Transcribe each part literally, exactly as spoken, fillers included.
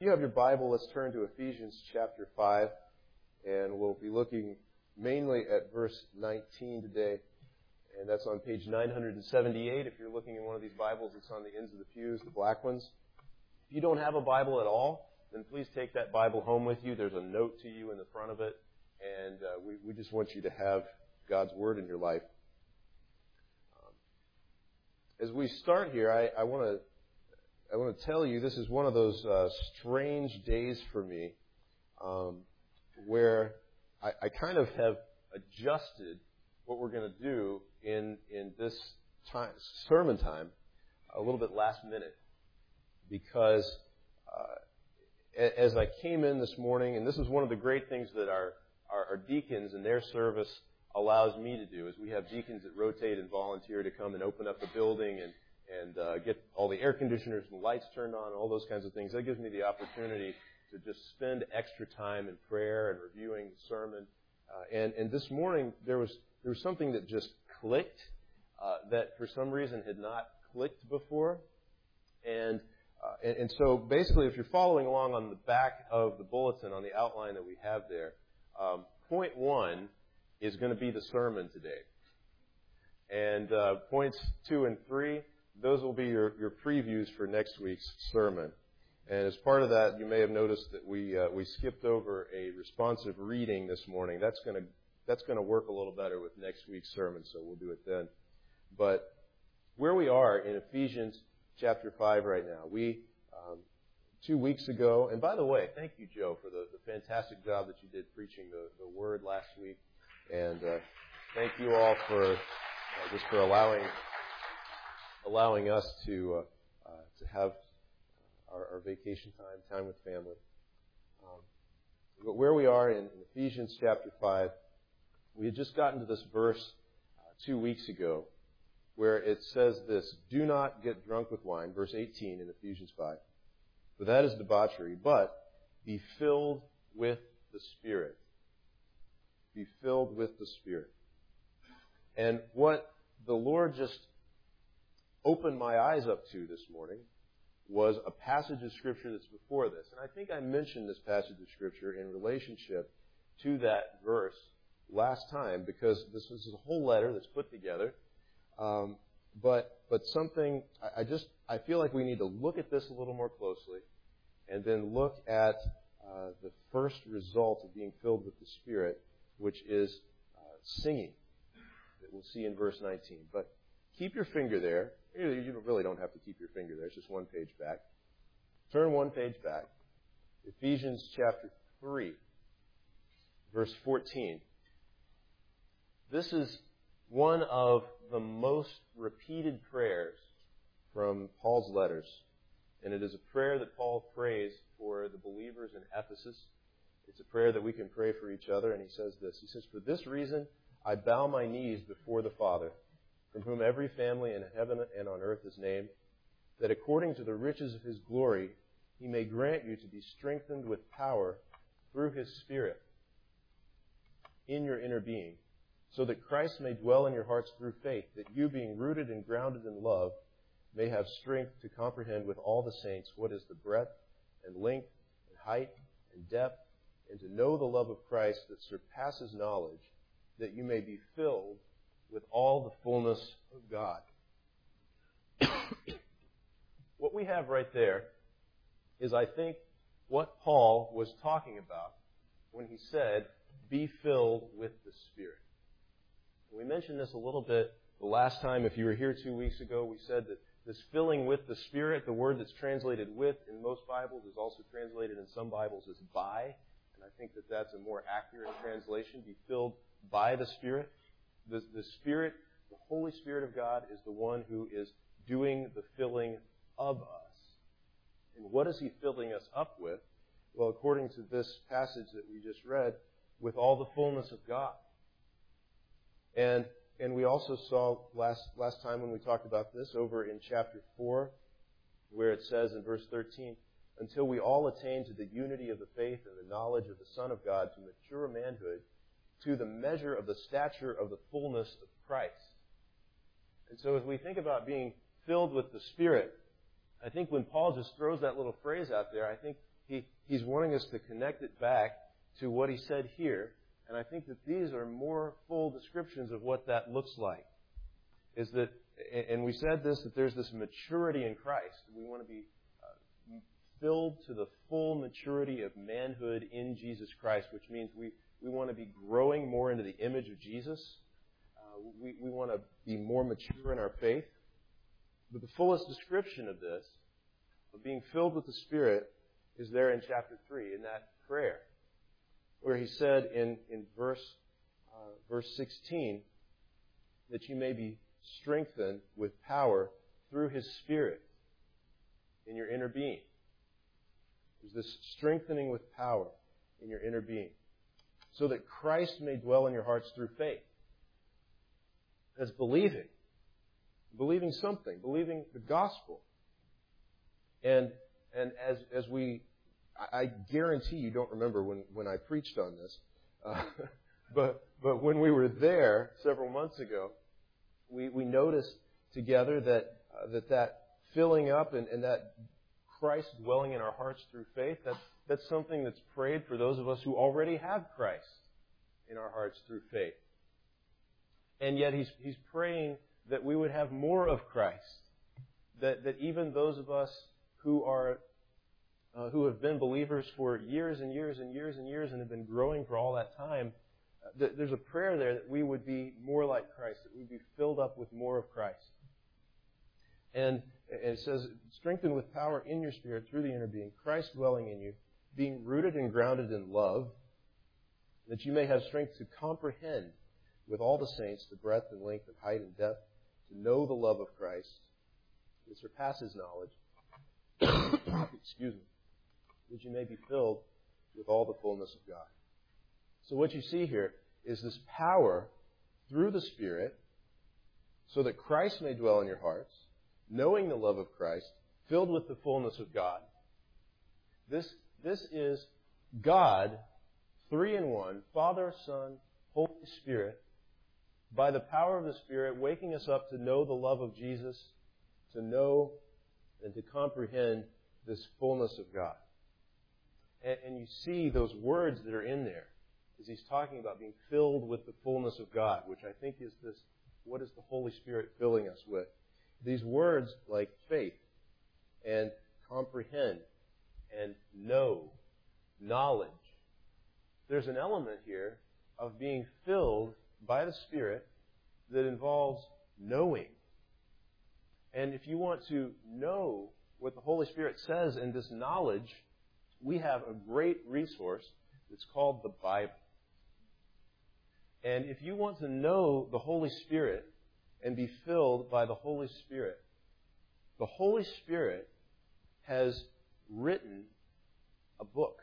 If you have your Bible, let's turn to Ephesians chapter five, and we'll be looking mainly at verse nineteen today, and that's on page nine seventy-eight. If you're looking in one of these Bibles, it's on the ends of the pews, the black ones. If you don't have a Bible at all, then please take that Bible home with you. There's a note to you in the front of it, and uh, we, we just want you to have God's Word in your life. Um, as we start here, I, I want to I want to tell you this is one of those uh, strange days for me, um, where I, I kind of have adjusted what we're going to do in in this time, sermon time a little bit last minute, because uh, as I came in this morning, and this is one of the great things that our, our, our deacons and their service allows me to do, is we have deacons that rotate and volunteer to come and open up the building and and uh, get all the air conditioners and lights turned on, all those kinds of things. That gives me the opportunity to just spend extra time in prayer and reviewing the sermon. Uh, and, and this morning, there was there was something that just clicked uh, that for some reason had not clicked before. And, uh, and and so basically, if you're following along on the back of the bulletin, on the outline that we have there, um, point one is going to be the sermon today. And uh, points two and three, those will be your, your previews for next week's sermon. And as part of that, you may have noticed that we uh, we skipped over a responsive reading this morning. That's going to that's going to work a little better with next week's sermon, so we'll do it then. But where we are in Ephesians chapter five right now, we um, two weeks ago, and by the way, thank you, Joe, for the, the fantastic job that you did preaching the, the word last week, and uh, thank you all for uh, just for allowing. allowing us to uh, uh, to have our, our vacation time, time with family. Um, but where we are in, in Ephesians chapter five, we had just gotten to this verse uh, two weeks ago where it says this: "Do not get drunk with wine," verse eighteen in Ephesians five, "for that is debauchery, but be filled with the Spirit." Be filled with the Spirit. And what the Lord just opened my eyes up to this morning was a passage of Scripture that's before this. And I think I mentioned this passage of Scripture in relationship to that verse last time, because this is a whole letter that's put together. Um, but but something, I, I just, I feel like we need to look at this a little more closely and then look at uh, the first result of being filled with the Spirit, which is uh, singing, that we'll see in verse nineteen. But keep your finger there. You really don't have to keep your finger there. It's just one page back. Turn one page back. Ephesians chapter three, verse fourteen. This is one of the most repeated prayers from Paul's letters. And it is a prayer that Paul prays for the believers in Ephesus. It's a prayer that we can pray for each other. And he says this. He says, "For this reason I bow my knees before the Father, from whom every family in heaven and on earth is named, that according to the riches of His glory, He may grant you to be strengthened with power through His Spirit in your inner being, so that Christ may dwell in your hearts through faith, that you, being rooted and grounded in love, may have strength to comprehend with all the saints what is the breadth and length and height and depth, and to know the love of Christ that surpasses knowledge, that you may be filled with all the fullness of God." What we have right there is, I think, what Paul was talking about when he said, "Be filled with the Spirit." We mentioned this a little bit the last time. If you were here two weeks ago, we said that this filling with the Spirit, the word that's translated "with" in most Bibles is also translated in some Bibles as "by," and I think that that's a more accurate translation. Be filled by the Spirit. The, the Spirit, the Holy Spirit of God, is the one who is doing the filling of us. And what is He filling us up with? Well, according to this passage that we just read, with all the fullness of God. And and we also saw last last time when we talked about this over in chapter four, where it says in verse thirteen, "Until we all attain to the unity of the faith and the knowledge of the Son of God, to mature manhood, to the measure of the stature of the fullness of Christ." And so as we think about being filled with the Spirit, I think when Paul just throws that little phrase out there, I think he, he's wanting us to connect it back to what he said here. And I think that these are more full descriptions of what that looks like. Is that, and we said this, that there's this maturity in Christ. We want to be uh, filled to the full maturity of manhood in Jesus Christ, which means we, we want to be growing more into the image of Jesus. Uh, we, we want to be more mature in our faith. But the fullest description of this, of being filled with the Spirit, is there in chapter three, in that prayer, where he said in, in verse, uh, verse sixteen, that you may be strengthened with power through His Spirit in your inner being. There's this strengthening with power in your inner being, so that Christ may dwell in your hearts through faith. That's believing. Believing something. Believing the gospel. And and as as we, I guarantee you don't remember when, when I preached on this, uh, but but when we were there several months ago, we, we noticed together that uh, that that filling up and, and that Christ dwelling in our hearts through faith, that's that's something that's prayed for those of us who already have Christ in our hearts through faith. And yet he's he's praying that we would have more of Christ, that that even those of us who are uh, who have been believers for years and years and years and years and have been growing for all that time, uh, th- there's a prayer there that we would be more like Christ, that we'd be filled up with more of Christ. And, and it says, strengthened with power in your spirit through the inner being, Christ dwelling in you, being rooted and grounded in love, that you may have strength to comprehend with all the saints the breadth and length and height and depth, to know the love of Christ that surpasses knowledge. Excuse me. That you may be filled with all the fullness of God. So what you see here is this power through the Spirit so that Christ may dwell in your hearts, knowing the love of Christ, filled with the fullness of God. This, this is God, three in one, Father, Son, Holy Spirit, by the power of the Spirit, waking us up to know the love of Jesus, to know and to comprehend this fullness of God. And, and you see those words that are in there as he's talking about being filled with the fullness of God, which I think is this, what is the Holy Spirit filling us with? These words like faith and comprehend and know, knowledge. There's an element here of being filled by the Spirit that involves knowing. And if you want to know what the Holy Spirit says in this knowledge, we have a great resource that's called the Bible. And if you want to know the Holy Spirit and be filled by the Holy Spirit, the Holy Spirit has written a book.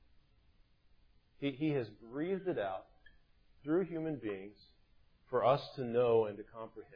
He, he has breathed it out through human beings for us to know and to comprehend.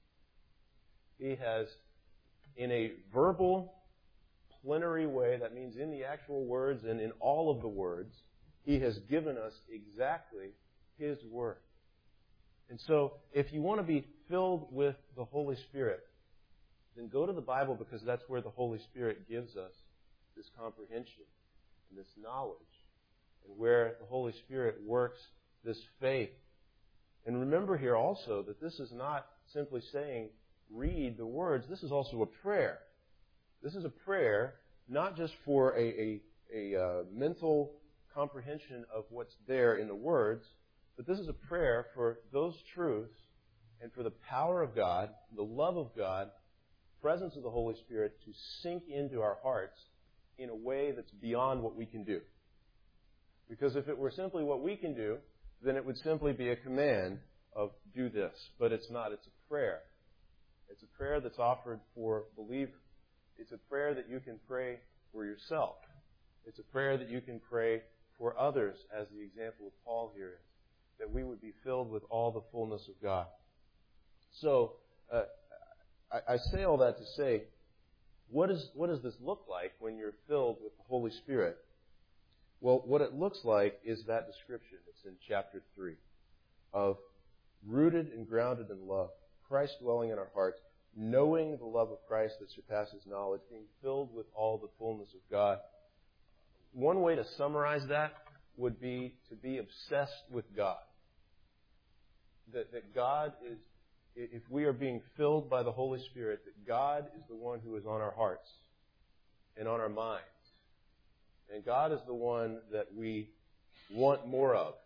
He has, in a verbal, plenary way, that means in the actual words and in all of the words, He has given us exactly His Word. And so, if you want to be filled with the Holy Spirit, then go to the Bible, because that's where the Holy Spirit gives us this comprehension and this knowledge, and where the Holy Spirit works this faith. And remember here also that this is not simply saying, read the words. This is also a prayer. This is a prayer not just for a, a, a uh, mental comprehension of what's there in the words, but this is a prayer for those truths and for the power of God, the love of God, presence of the Holy Spirit to sink into our hearts in a way that's beyond what we can do. Because if it were simply what we can do, then it would simply be a command of do this. But it's not. It's a prayer. It's a prayer that's offered for believers. It's a prayer that you can pray for yourself. It's a prayer that you can pray for others, as the example of Paul here is, that we would be filled with all the fullness of God. So, uh, I, I say all that to say, what, is, what does this look like when you're filled with the Holy Spirit? Well, what it looks like is that description. It's in chapter three of rooted and grounded in love, Christ dwelling in our hearts, knowing the love of Christ that surpasses knowledge, being filled with all the fullness of God. one way to summarize that would be to be obsessed with God. That, that God is, if we are being filled by the Holy Spirit, that God is the one who is on our hearts and on our minds. And God is the one that we want more of.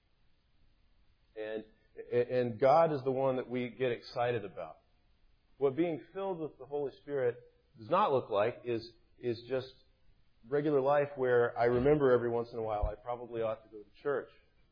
And, and God is the one that we get excited about. What being filled with the Holy Spirit does not look like is, is just regular life where I remember every once in a while I probably ought to go to church.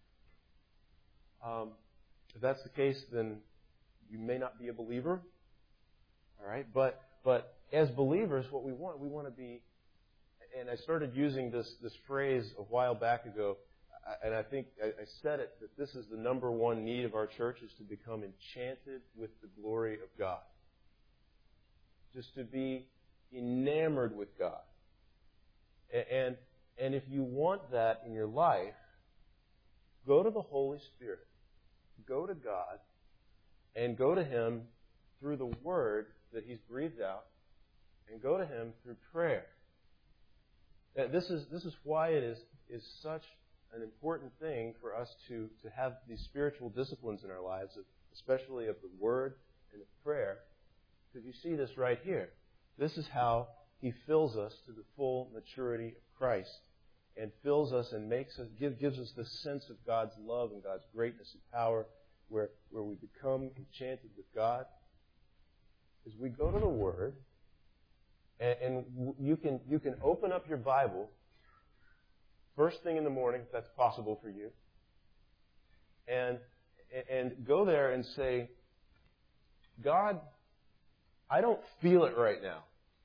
Um, if that's the case, then you may not be a believer. All right? But, but as believers, what we want, we want to be, and I started using this, this phrase a while back ago, and I think I said it, that this is the number one need of our church, is to become enchanted with the glory of God. Just to be enamored with God. And, and if you want that in your life, go to the Holy Spirit. Go to God and go to Him through the Word that He's breathed out, and go to Him through prayer. This is, this is why it is, is such an important thing for us to, to have these spiritual disciplines in our lives, especially of the Word and of prayer, because you see this right here. This is how He fills us to the full maturity of Christ, and fills us and makes us, give, gives us this sense of God's love and God's greatness and power, where, where we become enchanted with God. Is we go to the Word, and, and you can you can open up your Bible first thing in the morning, if that's possible for you, and and go there and say, God, I don't feel it right now.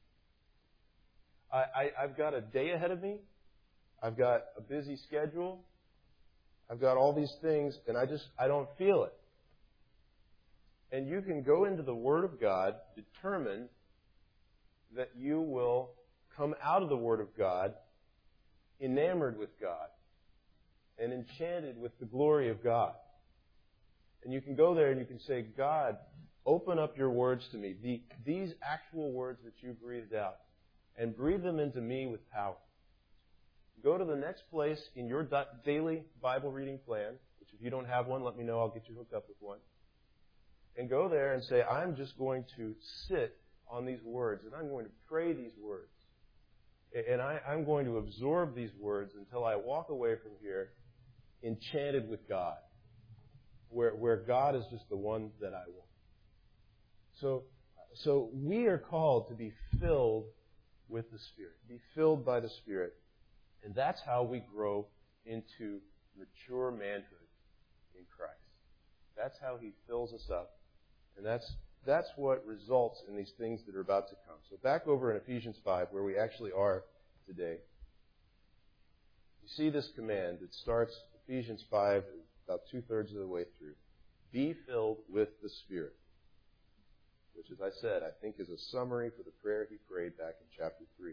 I, I, I've got a day ahead of me. I've got a busy schedule. I've got all these things, and I just, I don't feel it. And you can go into the Word of God, determined that you will come out of the Word of God enamored with God and enchanted with the glory of God. And you can go there and you can say, God, open up your words to me, the, these actual words that you breathed out, and breathe them into me with power. Go to the next place in your daily Bible reading plan, which if you don't have one, let me know. I'll get you hooked up with one. And go there and say, I'm just going to sit on these words, and I'm going to pray these words. And I, I'm going to absorb these words until I walk away from here enchanted with God, where, where God is just the one that I want. So, so we are called to be filled with the Spirit, be filled by the Spirit. And that's how we grow into mature manhood in Christ. That's how He fills us up. And that's that's what results in these things that are about to come. So back over in Ephesians five, where we actually are today, you see this command that starts Ephesians five about two-thirds of the way through. Be filled with the Spirit, which, as I said, I think is a summary for the prayer he prayed back in chapter three.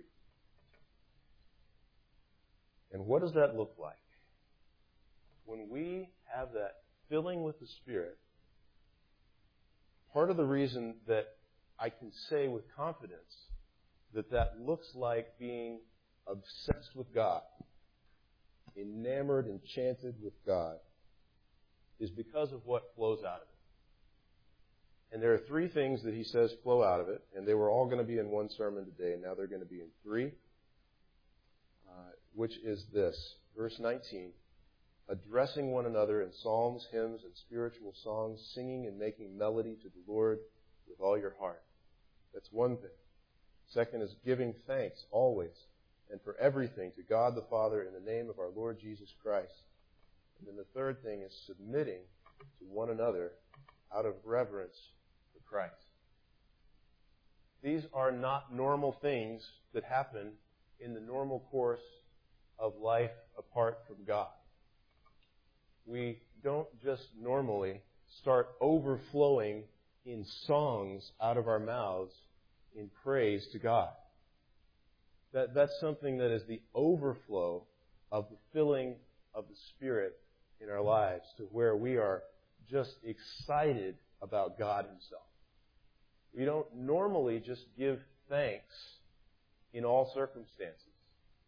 And what does that look like? When we have that filling with the Spirit, part of the reason that I can say with confidence that that looks like being obsessed with God, enamored, enchanted with God, is because of what flows out of it. And there are three things that he says flow out of it, and they were all going to be in one sermon today, and now they're going to be in three, uh, which is this. Verse nineteen, addressing one another in psalms, hymns, and spiritual songs, singing and making melody to the Lord with all your heart. That's one thing. Second is giving thanks always and for everything to God the Father in the name of our Lord Jesus Christ. And then the third thing is submitting to one another out of reverence for Christ. These are not normal things that happen in the normal course of life apart from God. We don't just normally start overflowing in songs out of our mouths in praise to God. That, that's something that is the overflow of the filling of the Spirit in our lives, to where we are just excited about God Himself. We don't normally just give thanks in all circumstances.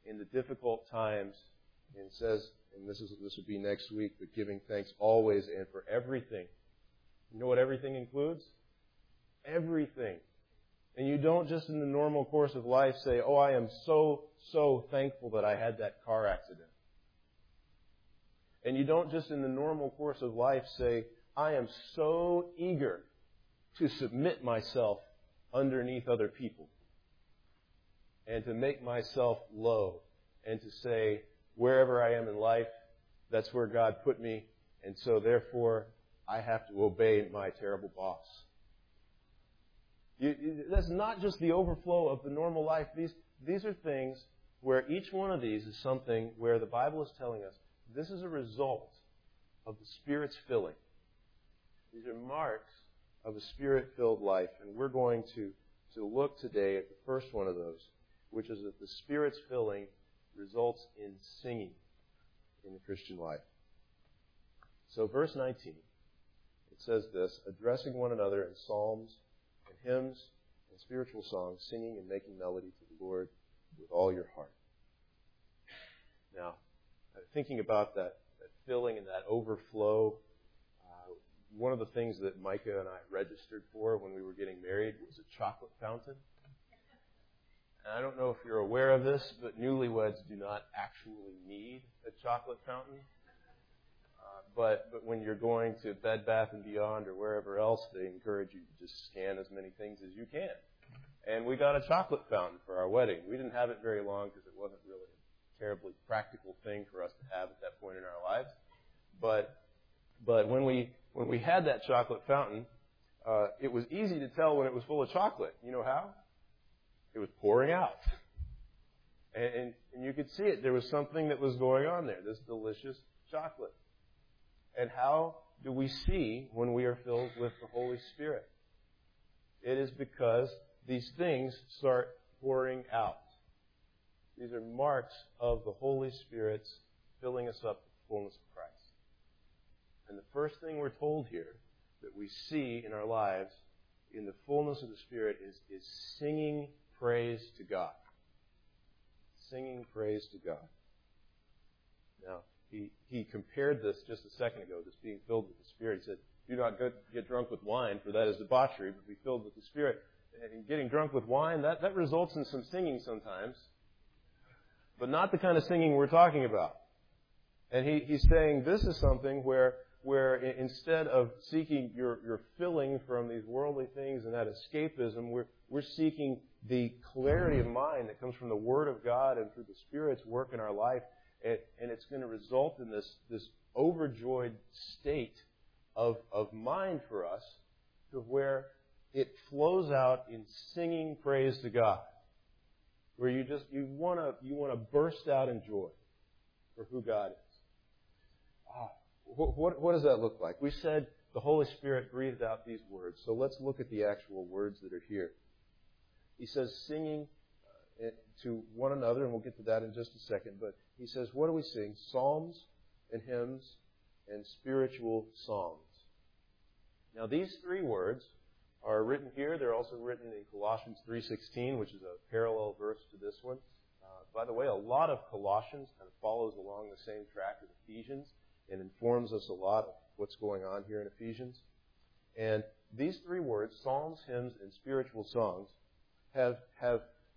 in the difficult times. And it says, and this is this will be next week, but giving thanks always and for everything. You know what everything includes? Everything. And you don't just in the normal course of life say, oh, I am so, so thankful that I had that car accident. And you don't just in the normal course of life say, I am so eager to submit myself underneath other people and to make myself low and to say, wherever I am in life, that's where God put me, and so therefore I have to obey my terrible boss. You, you, that's not just the overflow of the normal life. These, these are things where each one of these is something where the Bible is telling us this is a result of the Spirit's filling. These are marks of a Spirit-filled life, and we're going to, to look today at the first one of those, which is that the Spirit's filling results in singing in the Christian life. So verse nineteen, it says this, addressing one another in psalms and hymns and spiritual songs, singing and making melody to the Lord with all your heart. Now, thinking about that, that filling and that overflow, uh, one of the things that Micah and I registered for when we were getting married was a chocolate fountain. And I don't know if you're aware of this, but newlyweds do not actually need a chocolate fountain. Uh, but but when you're going to Bed Bath and Beyond or wherever else, they encourage you to just scan as many things as you can. And we got a chocolate fountain for our wedding. We didn't have it very long because it wasn't really a terribly practical thing for us to have at that point in our lives. But but when we when we had that chocolate fountain, uh, it was easy to tell when it was full of chocolate. You know how? It was pouring out. And, and, and you could see it. There was something that was going on there, this delicious chocolate. And how do we see when we are filled with the Holy Spirit? It is because these things start pouring out. These are marks of the Holy Spirit's filling us up with the fullness of Christ. And the first thing we're told here that we see in our lives in the fullness of the Spirit is, is singing praise to God. Singing praise to God. Now, he, he compared this just a second ago, this being filled with the Spirit. He said, do not get drunk with wine, for that is debauchery, but be filled with the Spirit. And getting drunk with wine, that, that results in some singing sometimes, but not the kind of singing we're talking about. And he, he's saying this is something where where instead of seeking your, your filling from these worldly things and that escapism, we're, we're seeking the clarity of mind that comes from the Word of God and through the Spirit's work in our life. And, and it's going to result in this, this overjoyed state of, of mind for us to where it flows out in singing praise to God. Where you just, you want to, you want to burst out in joy for who God is. Ah. What, what, what does that look like? We said the Holy Spirit breathed out these words. So let's look at the actual words that are here. He says singing uh, to one another, and we'll get to that in just a second. But he says, what do we sing? Psalms and hymns and spiritual songs. Now these three words are written here. They're also written in Colossians three sixteen, which is a parallel verse to this one. Uh, by the way, a lot of Colossians kind of follows along the same track as Ephesians. And informs us a lot of what's going on here in Ephesians. And these three words, psalms, hymns, and spiritual songs, have, have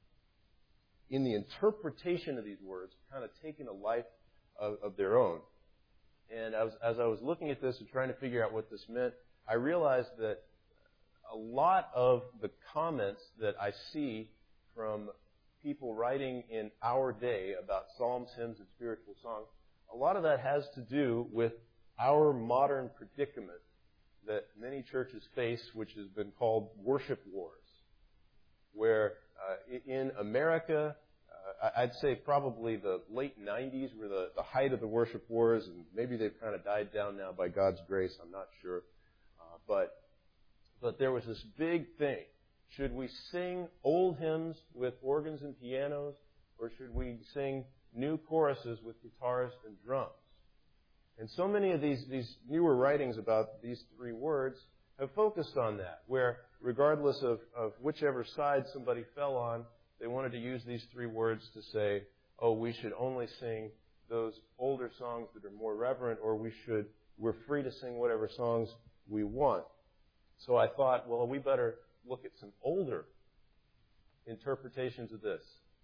in the interpretation of these words, kind of taken a life of, of their own. And as, as I was looking at this and trying to figure out what this meant, I realized that a lot of the comments that I see from people writing in our day about psalms, hymns, and spiritual songs, a lot of that has to do with our modern predicament that many churches face, which has been called worship wars, where uh, in America, uh, I'd say probably the late nineties were the, the height of the worship wars, and maybe they've kind of died down now by God's grace, I'm not sure. Uh, but, but there was this big thing. Should we sing old hymns with organs and pianos, or should we sing new choruses with guitars and drums? And so many of these, these newer writings about these three words have focused on that, where regardless of, of whichever side somebody fell on, they wanted to use these three words to say, oh, we should only sing those older songs that are more reverent, or we should, we're free to sing whatever songs we want. So I thought, well, we better look at some older interpretations of this.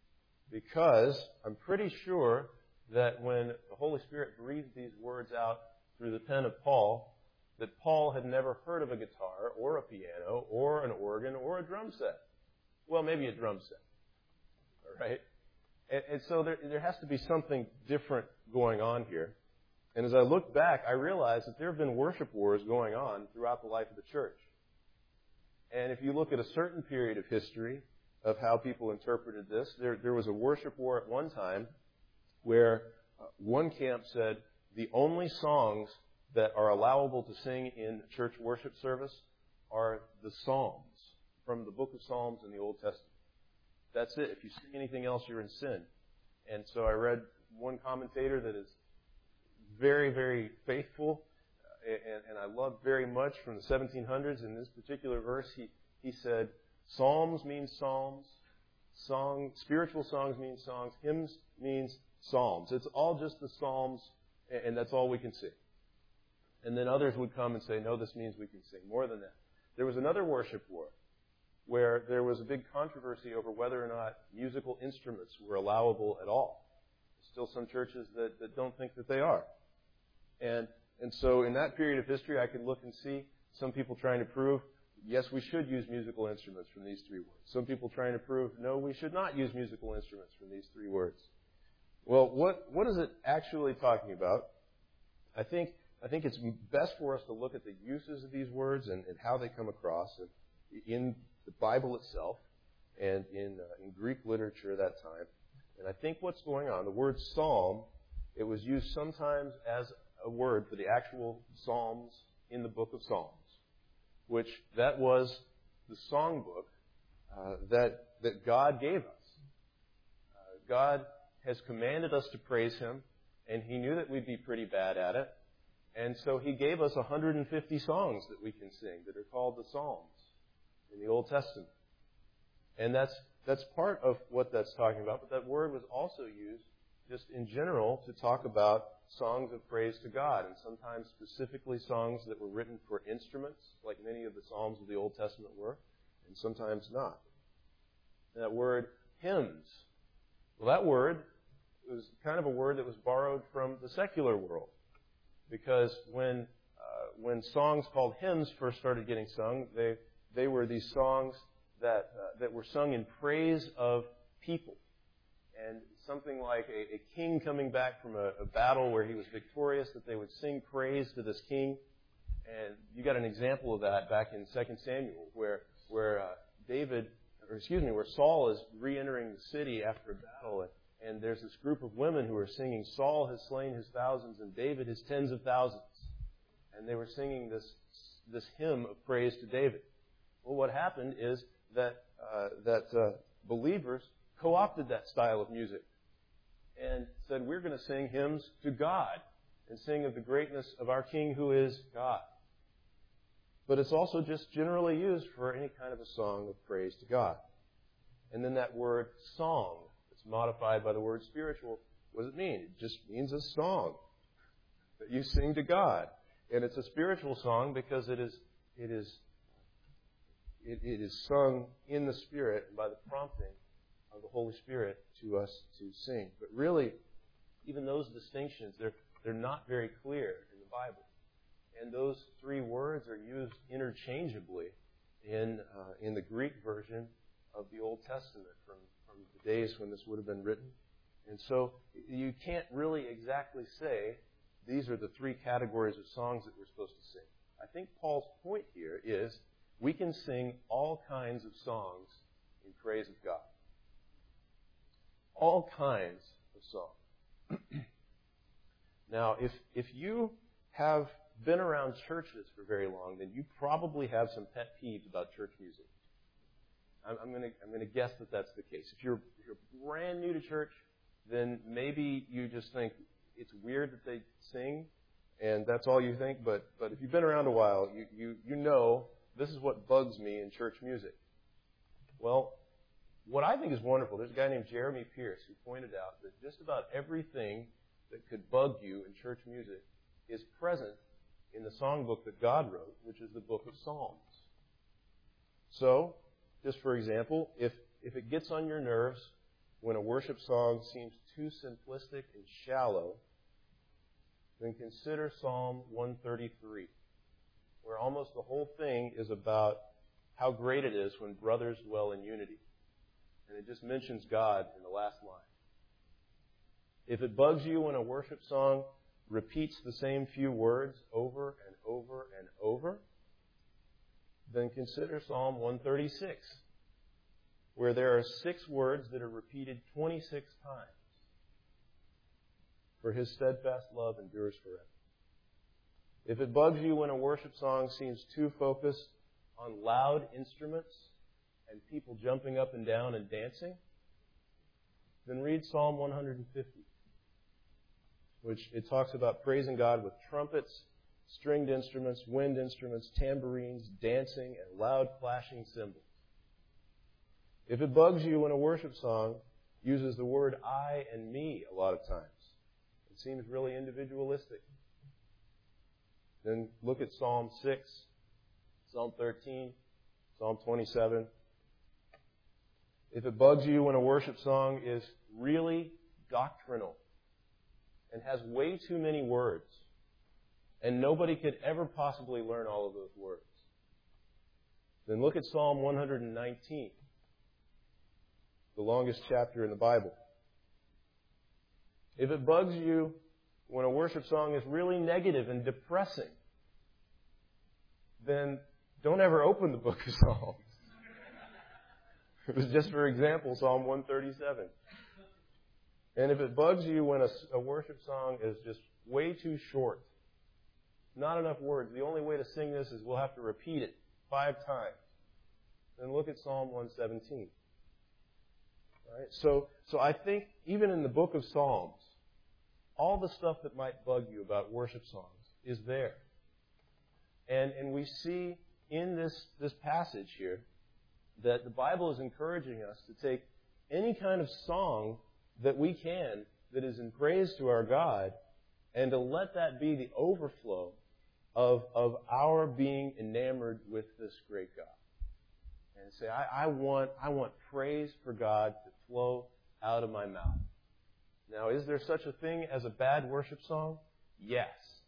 Because I'm pretty sure that when the Holy Spirit breathed these words out through the pen of Paul, that Paul had never heard of a guitar or a piano or an organ or a drum set. Well, maybe a drum set. All right? And, and so there, there has to be something different going on here. And as I look back, I realized that there have been worship wars going on throughout the life of the church. And if you look at a certain period of history of how people interpreted this, there, there was a worship war at one time where uh, one camp said the only songs that are allowable to sing in church worship service are the Psalms from the book of Psalms in the Old Testament. That's it. If you sing anything else, you're in sin. And so I read one commentator that is very, very faithful uh, and, and I love very much from the seventeen hundreds. In this particular verse, he, he said, Psalms means psalms, song, spiritual songs mean songs, hymns means psalms. It's all just the psalms, and that's all we can sing. And then others would come and say, no, this means we can sing more than that. There was another worship war where there was a big controversy over whether or not musical instruments were allowable at all. There's still some churches that, that don't think that they are. And, and so in that period of history, I could look and see some people trying to prove, yes, we should use musical instruments from these three words. Some people trying to prove, no, we should not use musical instruments from these three words. Well, what, what is it actually talking about? I think, I think it's best for us to look at the uses of these words and, and how they come across in the Bible itself and in, uh, in Greek literature at that time. And I think what's going on, the word psalm, it was used sometimes as a word for the actual psalms in the book of Psalms, which that was the songbook uh, that, that God gave us. Uh, God has commanded us to praise Him, and He knew that we'd be pretty bad at it. And so He gave us one hundred fifty songs that we can sing that are called the Psalms in the Old Testament. And that's that's part of what that's talking about. But that word was also used just in general to talk about songs of praise to God, and sometimes specifically songs that were written for instruments, like many of the Psalms of the Old Testament were, and sometimes not. That word hymns. Well, that word was kind of a word that was borrowed from the secular world. Because when uh, when songs called hymns first started getting sung, they they were these songs that uh, that were sung in praise of people, and something like a, a king coming back from a, a battle where he was victorious, that they would sing praise to this king. And you got an example of that back in Second Samuel, where where uh, David, or excuse me, where Saul is re-entering the city after a battle. And, And there's this group of women who are singing, Saul has slain his thousands and David his tens of thousands. And they were singing this this hymn of praise to David. Well, what happened is that uh, that uh, believers co-opted that style of music and said, we're going to sing hymns to God and sing of the greatness of our King who is God. But it's also just generally used for any kind of a song of praise to God. And then that word song, modified by the word spiritual, what does it mean? It just means a song that you sing to God. And it's a spiritual song because it is it is it, it is sung in the Spirit and by the prompting of the Holy Spirit to us to sing. But really, even those distinctions, they're they're not very clear in the Bible. And those three words are used interchangeably in uh, in the Greek version of the Old Testament from from the days when this would have been written. And so you can't really exactly say these are the three categories of songs that we're supposed to sing. I think Paul's point here is we can sing all kinds of songs in praise of God. All kinds of songs. Now, if if you have been around churches for very long, then you probably have some pet peeves about church music. I'm going to I'm going to guess that that's the case. If you're, if you're brand new to church, then maybe you just think it's weird that they sing, and that's all you think. But but if you've been around a while, you you you know this is what bugs me in church music. Well, what I think is wonderful, there's a guy named Jeremy Pierce who pointed out that just about everything that could bug you in church music is present in the songbook that God wrote, which is the book of Psalms. So, just for example, if, if it gets on your nerves when a worship song seems too simplistic and shallow, then consider Psalm one thirty-three, where almost the whole thing is about how great it is when brothers dwell in unity. And it just mentions God in the last line. If it bugs you when a worship song repeats the same few words over and over and over, then consider Psalm one thirty-six, where there are six words that are repeated twenty-six times. For His steadfast love endures forever. If it bugs you when a worship song seems too focused on loud instruments and people jumping up and down and dancing, then read Psalm one fifty, which it talks about praising God with trumpets, stringed instruments, wind instruments, tambourines, dancing, and loud clashing cymbals. If it bugs you when a worship song uses the word I and me a lot of times, it seems really individualistic, then look at Psalm six, Psalm thirteen, Psalm twenty-seven. If it bugs you when a worship song is really doctrinal and has way too many words, and nobody could ever possibly learn all of those words, then look at Psalm one nineteen, the longest chapter in the Bible. If it bugs you when a worship song is really negative and depressing, then don't ever open the book of Psalms. It was just for example, Psalm one thirty-seven. And if it bugs you when a, a worship song is just way too short, not enough words, the only way to sing this is we'll have to repeat it five times, then look at Psalm one seventeen. Right? So, so I think even in the book of Psalms, all the stuff that might bug you about worship songs is there. And, and we see in this, this passage here that the Bible is encouraging us to take any kind of song that we can that is in praise to our God and to let that be the overflow of, of our being enamored with this great God. And say, I, I want I want praise for God to flow out of my mouth. Now, is there such a thing as a bad worship song? Yes.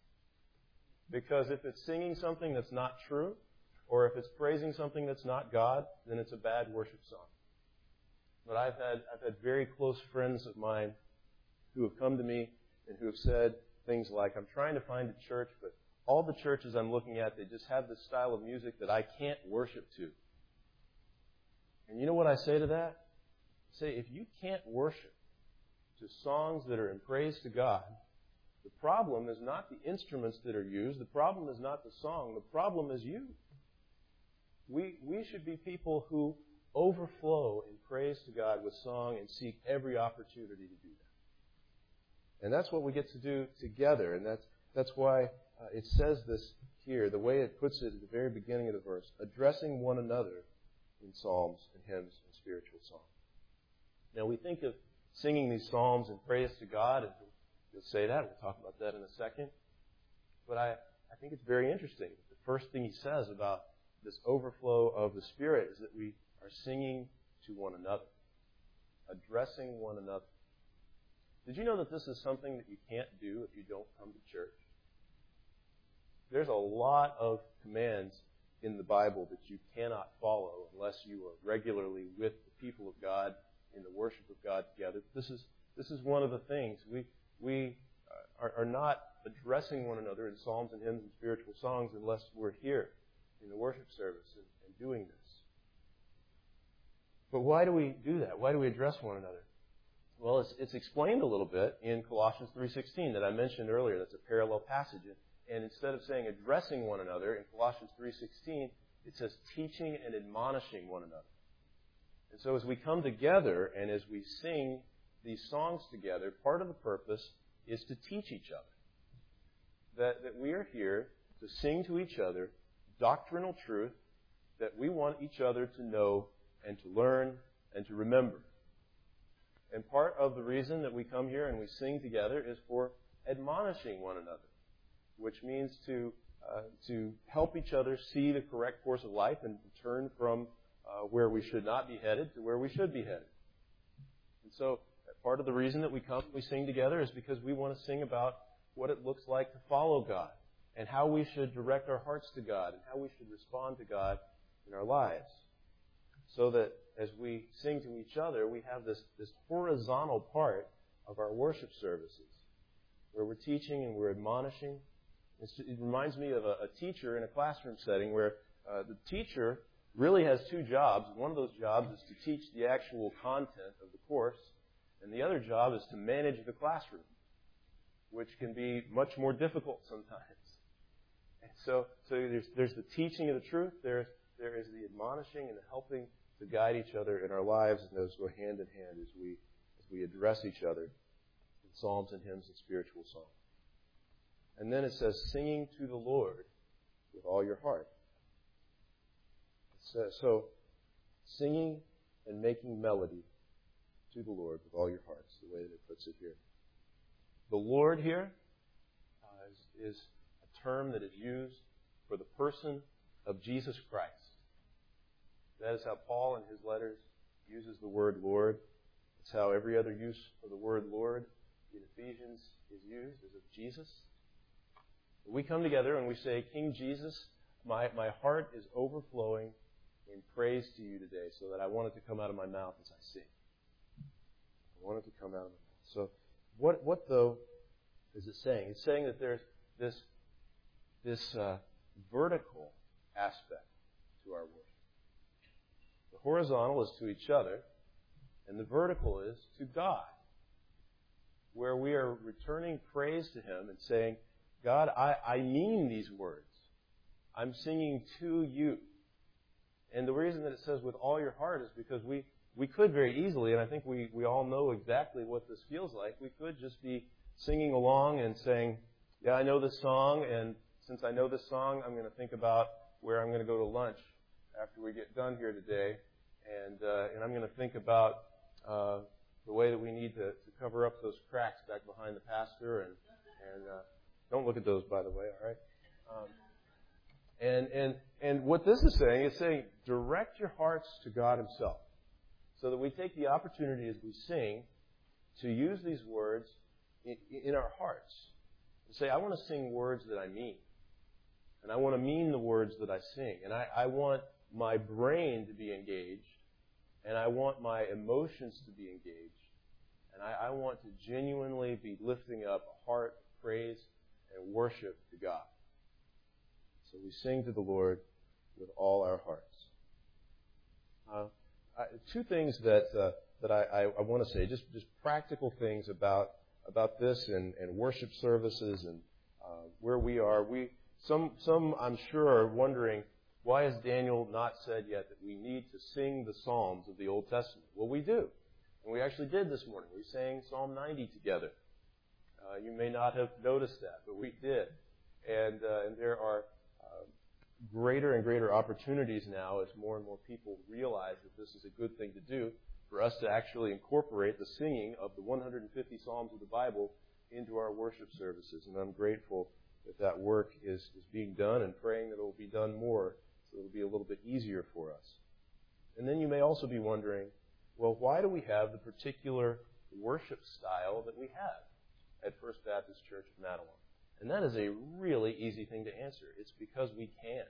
Because if it's singing something that's not true, or if it's praising something that's not God, then it's a bad worship song. But I've had I've had very close friends of mine who have come to me and who have said things like, I'm trying to find a church, but all the churches I'm looking at, they just have this style of music that I can't worship to. And you know what I say to that? I say, if you can't worship to songs that are in praise to God, the problem is not the instruments that are used. The problem is not the song. The problem is you. We, we should be people who overflow in praise to God with song and seek every opportunity to do that. And that's what we get to do together. And that's, that's why uh, it says this here, the way it puts it at the very beginning of the verse, addressing one another in psalms and hymns and spiritual songs. Now, we think of singing these psalms in praise to God, and we'll say that. We'll talk about that in a second. But I, I think it's very interesting. The first thing he says about this overflow of the Spirit is that we are singing to one another, addressing one another. Did you know that this is something that you can't do if you don't come to church? There's a lot of commands in the Bible that you cannot follow unless you are regularly with the people of God in the worship of God together. This is this is one of the things. We we are, are not addressing one another in psalms and hymns and spiritual songs unless we're here in the worship service and, and doing this. But why do we do that? Why do we address one another? Well, it's, it's explained a little bit in Colossians three sixteen that I mentioned earlier. That's a parallel passage. And instead of saying addressing one another, in Colossians three sixteen, it says teaching and admonishing one another. And so as we come together and as we sing these songs together, part of the purpose is to teach each other. That, that we are here to sing to each other doctrinal truth that we want each other to know and to learn and to remember. And part of the reason that we come here and we sing together is for admonishing one another, which means to uh, to help each other see the correct course of life and turn from uh, where we should not be headed to where we should be headed. And so part of the reason that we come and we sing together is because we want to sing about what it looks like to follow God and how we should direct our hearts to God and how we should respond to God in our lives. So that as we sing to each other, we have this, this horizontal part of our worship services where we're teaching and we're admonishing. It's, it reminds me of a, a teacher in a classroom setting where uh, the teacher really has two jobs. One of those jobs is to teach the actual content of the course, and the other job is to manage the classroom, which can be much more difficult sometimes. And so, so there's, there's the teaching of the truth. There's, there is the admonishing and the helping to guide each other in our lives, and those go hand in hand as we as we address each other in psalms and hymns and spiritual songs. And then it says, singing to the Lord with all your heart. It says, so, singing and making melody to the Lord with all your hearts, the way that it puts it here. The Lord here uh, is, is a term that is used for the person of Jesus Christ. That is how Paul in his letters uses the word Lord. It's how every other use of the word Lord in Ephesians is used, is of Jesus. We come together and we say, King Jesus, my, my heart is overflowing in praise to you today, so that I want it to come out of my mouth as I sing. I want it to come out of my mouth. So what, what though, is it saying? It's saying that there's this, this uh, vertical aspect to our worship. The horizontal is to each other, and the vertical is to God, where we are returning praise to Him and saying, God, I, I mean these words. I'm singing to you. And the reason that it says with all your heart is because we, we could very easily, and I think we, we all know exactly what this feels like, we could just be singing along and saying, yeah, I know this song, and since I know this song, I'm going to think about where I'm going to go to lunch after we get done here today, and uh, and I'm going to think about uh, the way that we need to, to cover up those cracks back behind the pastor, and and uh, don't look at those, by the way, all right? Um, and and and what this is saying is saying direct your hearts to God Himself, so that we take the opportunity as we sing to use these words in, in our hearts and say, I want to sing words that I mean. And I want to mean the words that I sing. And I, I want my brain to be engaged. And I want my emotions to be engaged. And I, I want to genuinely be lifting up a heart of praise and worship to God. So we sing to the Lord with all our hearts. Uh, I, two things that uh, that I, I, I want to say, just, just practical things about about this and, and worship services and uh, where we are. We Some, some, I'm sure, are wondering, why has Daniel not said yet that we need to sing the Psalms of the Old Testament? Well, we do. And we actually did this morning. We sang Psalm ninety together. Uh, you may not have noticed that, but we did. And, uh, and there are uh, greater and greater opportunities now as more and more people realize that this is a good thing to do for us to actually incorporate the singing of the one hundred fifty Psalms of the Bible into our worship services. And I'm grateful that that work is, is being done, and praying that it will be done more so it will be a little bit easier for us. And then you may also be wondering, well, why do we have the particular worship style that we have at First Baptist Church of Matawan? And that is a really easy thing to answer. It's because we can.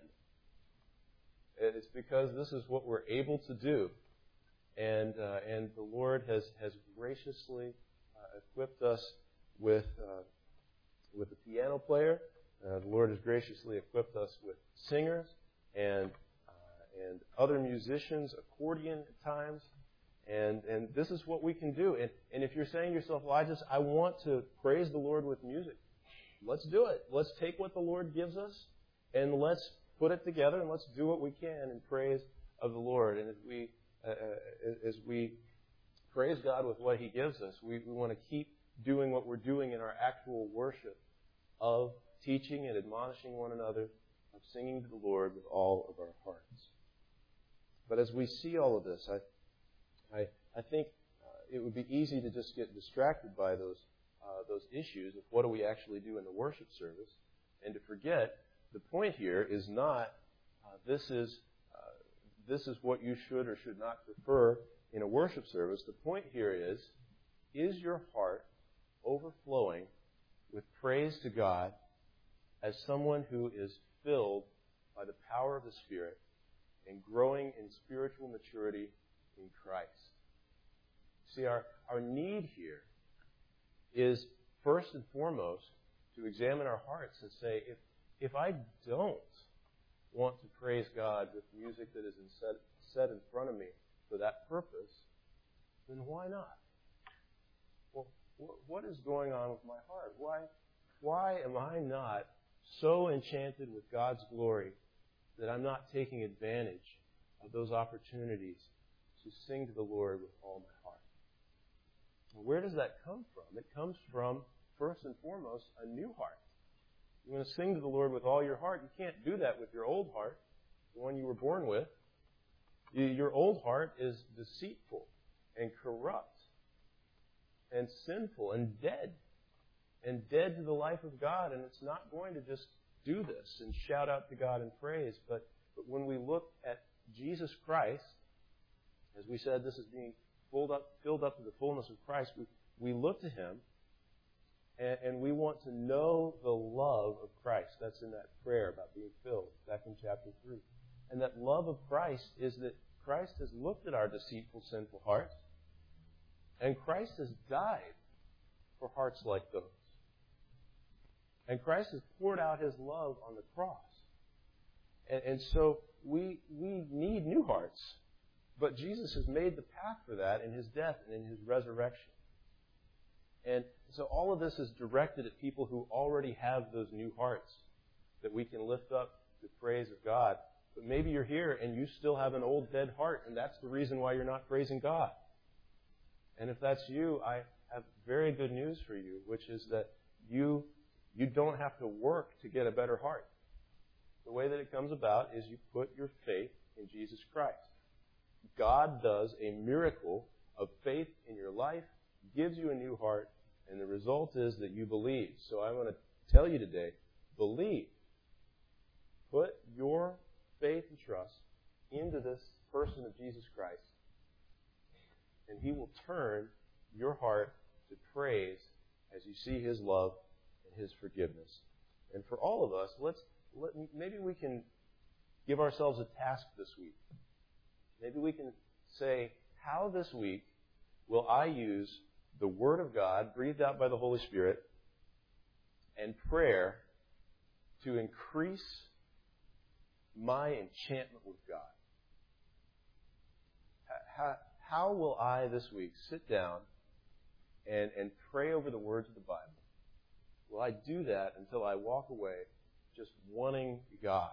It's because this is what we're able to do. And uh, and the Lord has, has graciously uh, equipped us with uh, with a piano player. Uh, the Lord has graciously equipped us with singers and uh, and other musicians, accordion at times. And and this is what we can do. And and if you're saying to yourself, well, I just I want to praise the Lord with music, let's do it. Let's take what the Lord gives us and let's put it together and let's do what we can in praise of the Lord. And as we uh, as we praise God with what He gives us, we, we want to keep doing what we're doing in our actual worship of teaching and admonishing one another, of singing to the Lord with all of our hearts. But as we see all of this, I I, I think uh, it would be easy to just get distracted by those uh, those issues of what do we actually do in the worship service, and to forget the point here is not uh, this is uh, this is what you should or should not prefer in a worship service. The point here is, is your heart overflowing with praise to God as someone who is filled by the power of the Spirit and growing in spiritual maturity in Christ? See, our, our need here is first and foremost to examine our hearts and say, if, if I don't want to praise God with music that is in set, set in front of me for that purpose, then why not? Well, wh- what is going on with my heart? Why, why am I not so enchanted with God's glory that I'm not taking advantage of those opportunities to sing to the Lord with all my heart? And where does that come from? It comes from, first and foremost, a new heart. You want to sing to the Lord with all your heart. You can't do that with your old heart, the one you were born with. Your old heart is deceitful and corrupt and sinful and dead. And dead to the life of God. And it's not going to just do this and shout out to God in praise. But, but when we look at Jesus Christ, as we said, this is being filled up, filled up to the fullness of Christ. We, we look to Him and, and we want to know the love of Christ. That's in that prayer about being filled, back in chapter three. And that love of Christ is that Christ has looked at our deceitful, sinful hearts, and Christ has died for hearts like those. And Christ has poured out His love on the cross. And, and so we we need new hearts. But Jesus has made the path for that in His death and in His resurrection. And so all of this is directed at people who already have those new hearts that we can lift up to praise of God. But maybe you're here and you still have an old dead heart, and that's the reason why you're not praising God. And if that's you, I have very good news for you, which is that you you don't have to work to get a better heart. The way that it comes about is you put your faith in Jesus Christ. God does a miracle of faith in your life, gives you a new heart, and the result is that you believe. So I want to tell you today, believe. Put your faith and trust into this person of Jesus Christ, and He will turn your heart to praise as you see His love and His forgiveness. And for all of us, let's let, maybe we can give ourselves a task this week. Maybe we can say, how this week will I use the Word of God, breathed out by the Holy Spirit, and prayer to increase my enchantment with God? How, how will I this week sit down and, and pray over the words of the Bible? Will I do that until I walk away just wanting God?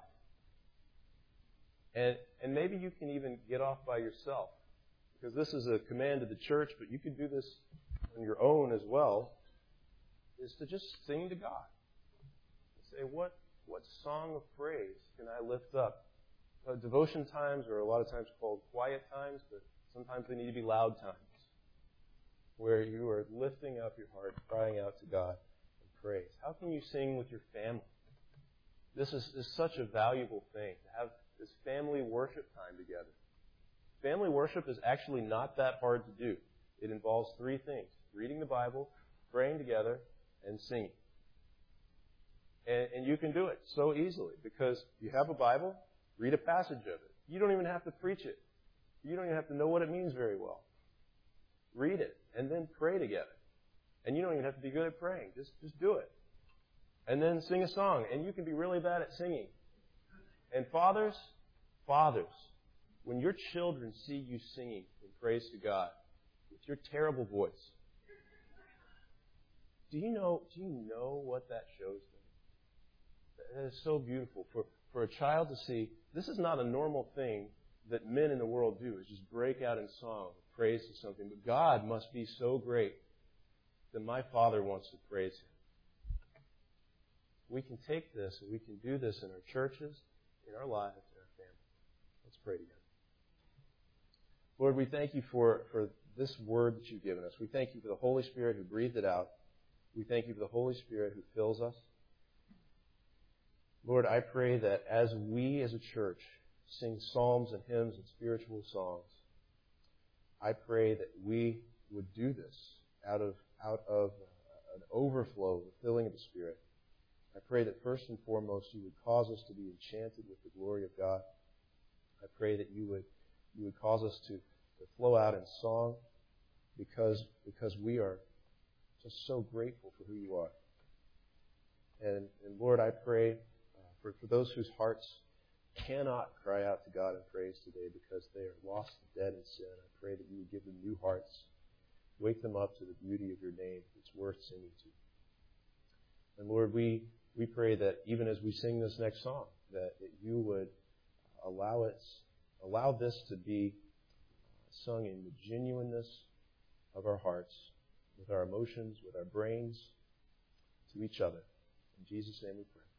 And, and maybe you can even get off by yourself, because this is a command to the church, but you can do this on your own as well, is to just sing to God. Say, what, what song of praise can I lift up? Uh, devotion times are a lot of times called quiet times, but sometimes they need to be loud times, where you are lifting up your heart, crying out to God in praise. How can you sing with your family? This is, is such a valuable thing, to have this family worship time together. Family worship is actually not that hard to do. It involves three things: reading the Bible, praying together, and singing. And, and you can do it so easily because you have a Bible, read a passage of it. You don't even have to preach it. You don't even have to know what it means very well. Read it, and then pray together. And you don't even have to be good at praying. Just, just do it. And then sing a song. And you can be really bad at singing. And fathers, fathers, when your children see you singing in praise to God with your terrible voice, do you know, do you know what that shows them? That is so beautiful for, for a child to see. This is not a normal thing that men in the world do, is just break out in song, praise to something. But God must be so great that my Father wants to praise Him. We can take this and we can do this in our churches, in our lives, in our families. Let's pray together. Lord, we thank you for, for this word that you've given us. We thank you for the Holy Spirit who breathed it out. We thank you for the Holy Spirit who fills us. Lord, I pray that as we as a church sing psalms and hymns and spiritual songs, I pray that we would do this out of out of an overflow, the filling of the Spirit. I pray that first and foremost you would cause us to be enchanted with the glory of God. I pray that you would you would cause us to, to flow out in song because because we are just so grateful for who you are. And, and Lord, I pray uh, for, for those whose hearts cannot cry out to God in praise today because they are lost and dead in sin. I pray that you would give them new hearts. Wake them up to the beauty of your name that's worth singing to. And Lord, we, we pray that even as we sing this next song, that, that you would allow it, allow this to be sung in the genuineness of our hearts, with our emotions, with our brains, to each other. In Jesus' name we pray.